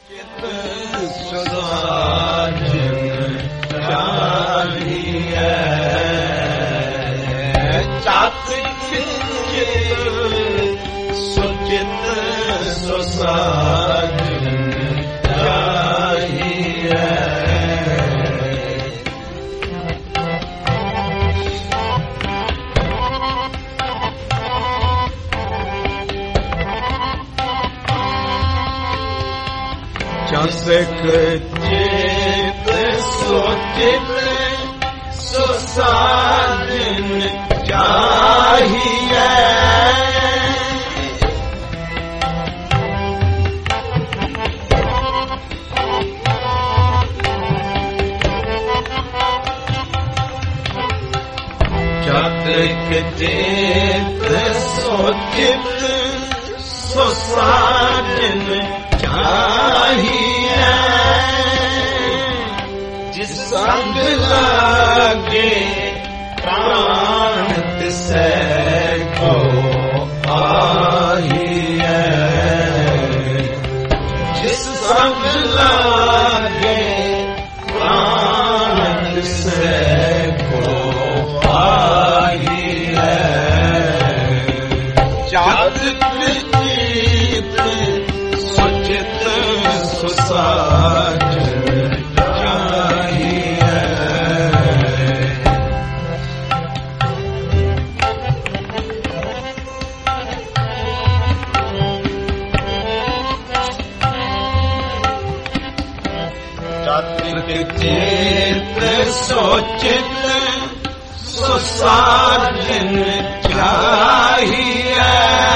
चित सोचित सुसाजन चाहिए। चित सोचित सुसाजन चाहिए। जिस संग लागे प्राण तिसे को आइए। जिस संग लागे प्राण तिसे को आइए। जागृत चित सुचित सुसाजन चाहिए। जागृत चित सोचित सुसाजन चाहिए।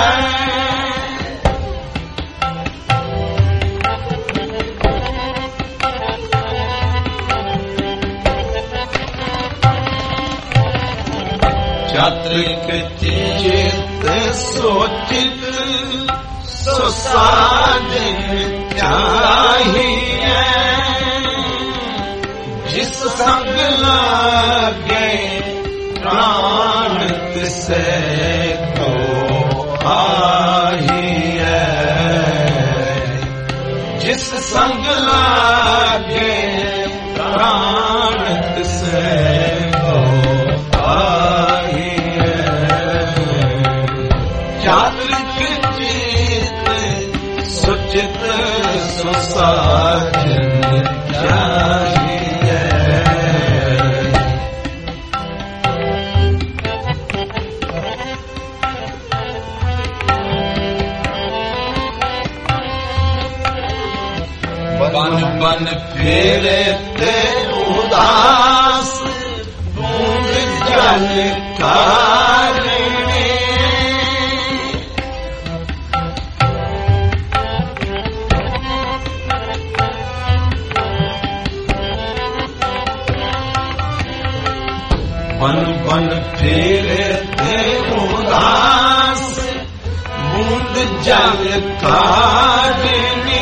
चात्रिक चित सोचित सुसाजन चाहिए। जिस संग लागे प्राण तिसे को आइए। जिस संग लागे प्राण तिसे को आइए। चात्रिक चित सुचित सुसाजन चाहिए। बन बन फिरते उदास बूंद जल कारणे। बन बन फिरते उदास बूंद जल कारणे।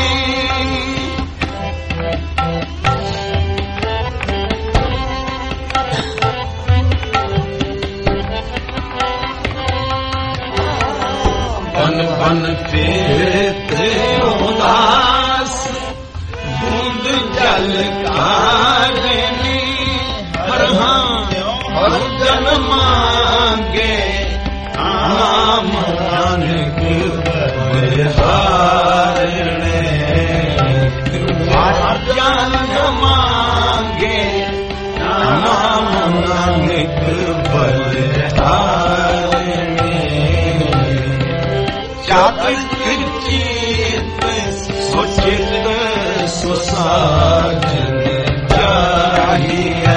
बन फिरते उदास बूंद जल कारणे। हर जन मांगे नाम नानक बलिहारणे। हर जन मांगे नाम नानक बलिहारणे। चात्रिक चित सुचित सुसाजन चाहिए।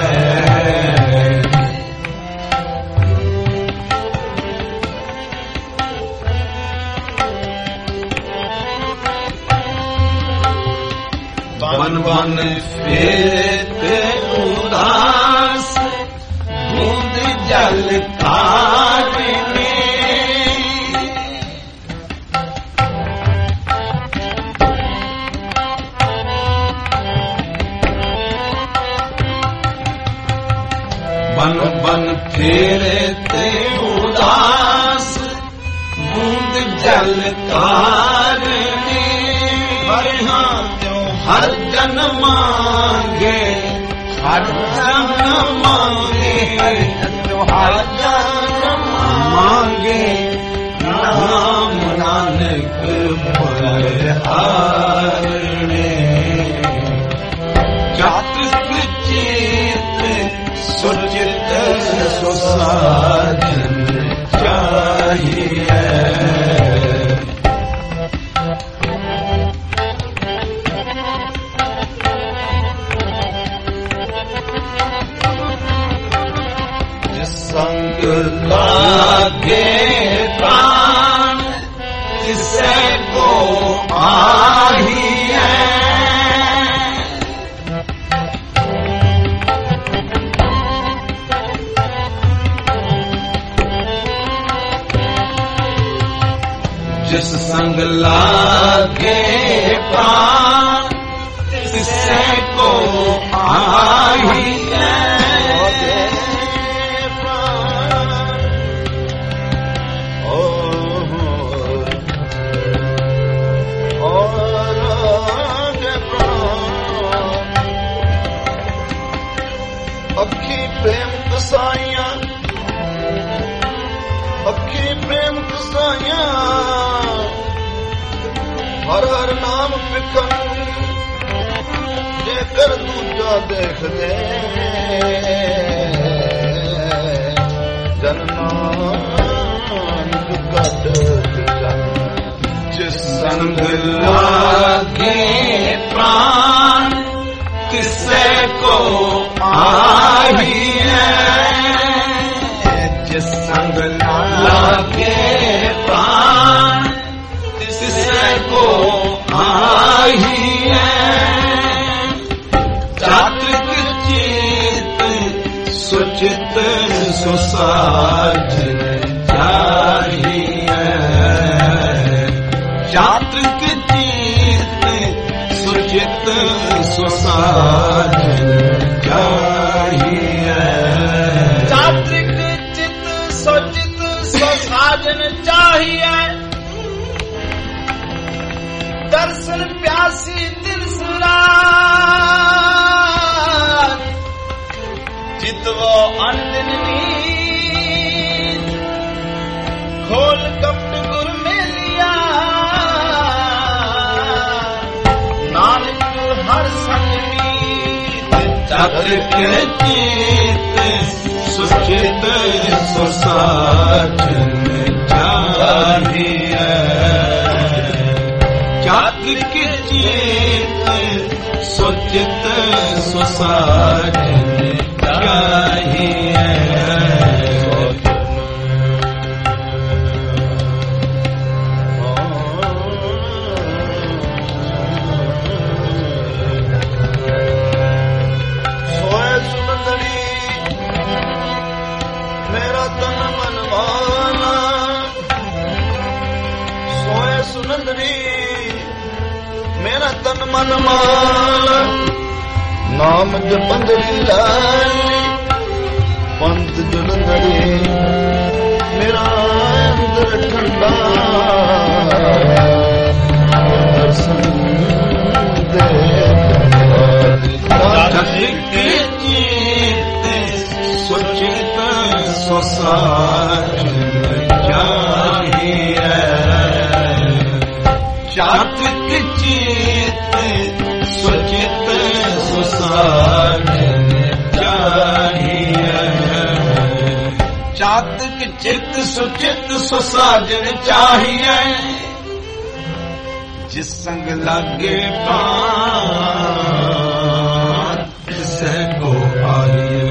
बन बन फिरते उदास बूंद जल कारणे। बन बन फिरते उदास बूंद जल कारणे। हर जन मांगे, हर जन मांगे, हर जन मांगे, नाम नानक बलिहारणे। चात्रिक चित सुचित सुसाधन चाहिए। संग लागे प्राण किसे को आही है। जिस संग लागे प्राण किसे को आही है। अखी प्रेम कसाइया, अखी प्रेम कसाइया, हर हर नाम बिखन जेकर दूजा देख दे। जन नानक कट जिस संग लागे प्राण किसे को आही है। जिस संग लागे प्राण किसे को आही है। चात्रिक चित सुचित सुसाधन चाहिए। चात्रिक चित सुचित सुसाधन चाहिए। चात्रिक चित सुचित सुसाधन चाहिए। दर्शन प्यासी दिल सुराग, चितवो अंधन नींद, खोल कपट गुर में लिया। नानक हर संग मीत। चात्रिक चित सुचित सुसाधन चाहिए। चात्रिक चित सुचित सुसाधन चाहिए। सोए सुनंदड़ी मेरा तन मन माना। सोए सुनंदड़ी मेरा तन मन माना। नाम जपंदड़ी लाली पंत जुलंदड़ी मेरा अंदर ठंडा। दर्शन दे चात्रिक चित सुचित सुसाधन चाहिए। चात्रिक चित सुचित सुसाधन चाहिए। चात्रिक चित सुचित सुसाधन चाहिए। जिस संग लागे प्राण किसे को आही।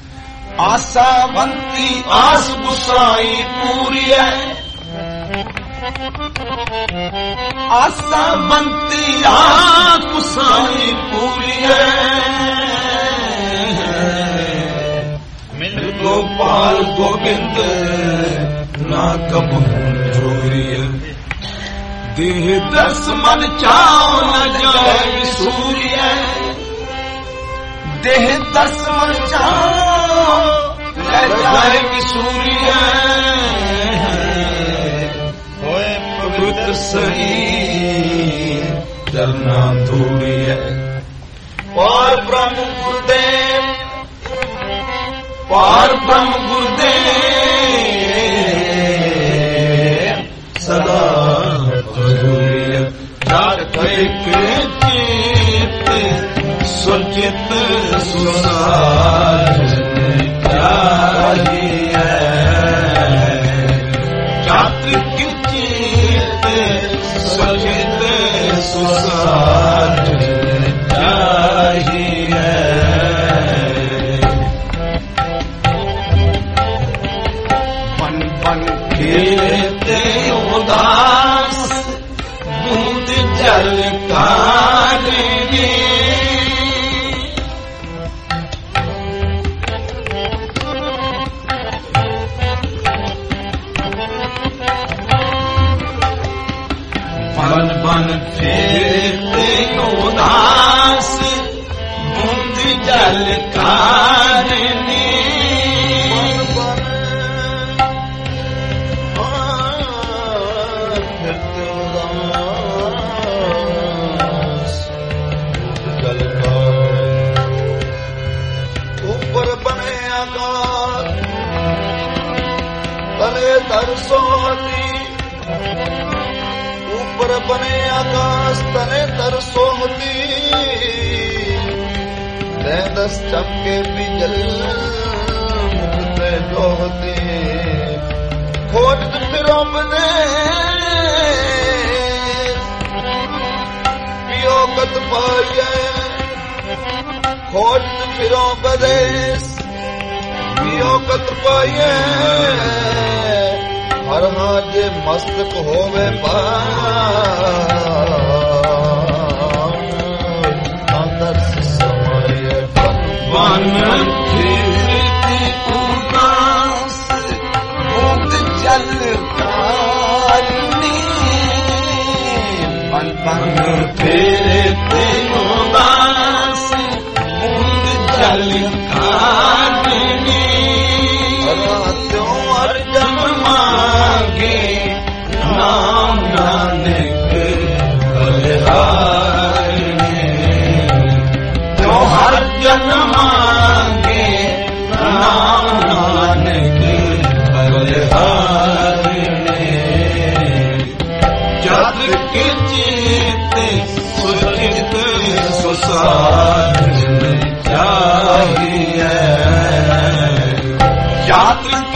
आशावंती आस गुसाई पूरी है। आशावंती आस गुसाई पूरी है। मिल गोपाल गोविंद ना कबू चोरी है। देह दस मन चाओ न जाए सूर्य। देह दस मन चाओ न जाए सूर्य। होए पवित्र शरीर चरना धूड़ी है। पार ब्रह्म गुरुदेव, पार ब्रह्म गुरुदेव सदा धूड़ी है। जात एक चित सुचित सुसार चाहिए। जात्रिक चित सुचित सुसार चाहिए। बन बन खेलते उदास बूंद जल कारणे। बन बन खेलते उदास बूंद जल कारणे। ऊपर बने आकाश तले तरसोती, ऊपर बने आकाश तले तरसोती। दस चमके बिजल मुझते जोहती। खोज फिरो बने पियो कत पाइए। खोज फिरो बदेस पियो कत पाइए। हर हाज मस्तक होवे दर्श समय बन फिरते उदास बूंद जल कारणे। बन बन फिरते उदास बूंद जल कारणे। त्यों अर्जन मांगे नाम नानक बलिहारणे। त्यों हर जन मांगे नाम नानक बलिहारणे। जात्रिक चित सुचित सुसार चाहिए। जात्रिक